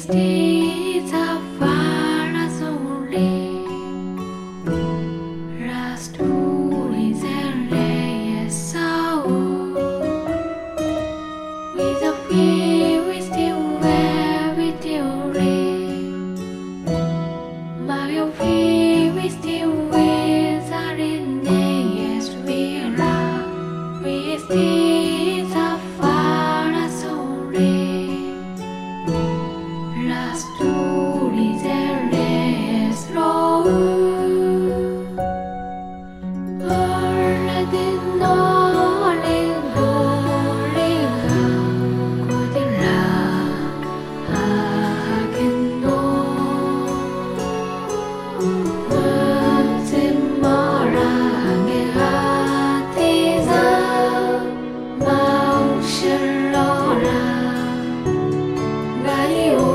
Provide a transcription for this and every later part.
Visita farla soli, rasturi zelle e sau. With a fear we still wear with theory. Mario fear we still with our in yes we love. Visita farla soli. Las turis eres lo Orle no le Godilla Ageno Timora Ngatiza Maushilora Gaio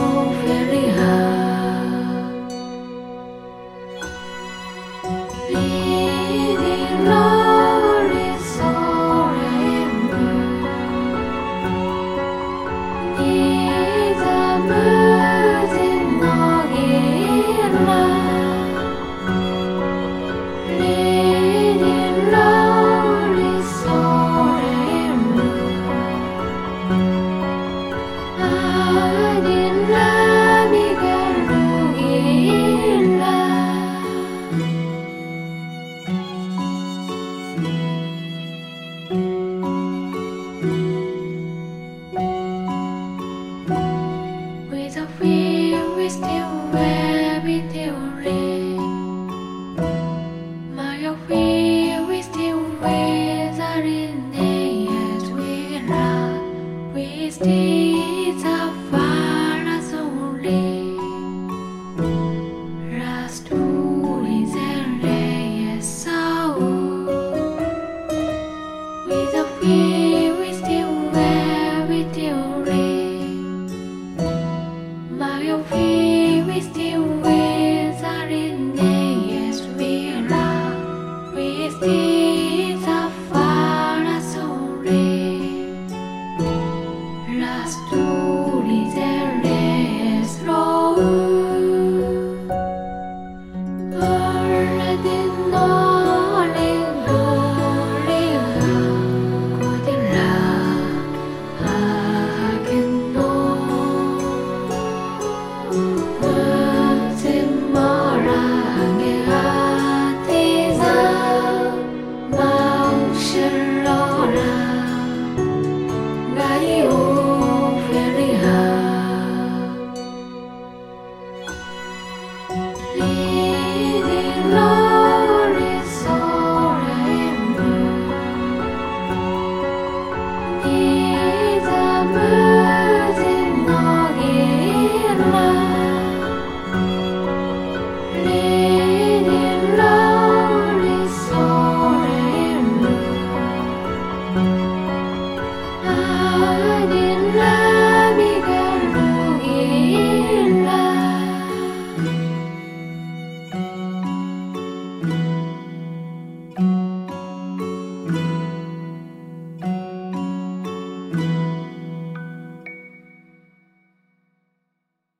With a fear we still wear with theory. My fear we still with our in yet we love. We still farla soli. Rasturi zelle e sau. With a fear we still wear with theory. Mario fear we still with our in yes we love. We still farla soli. Las turis eres lo Orle no le Godilla Ageno Timora Ngatiza Maushilora Gaio I didn't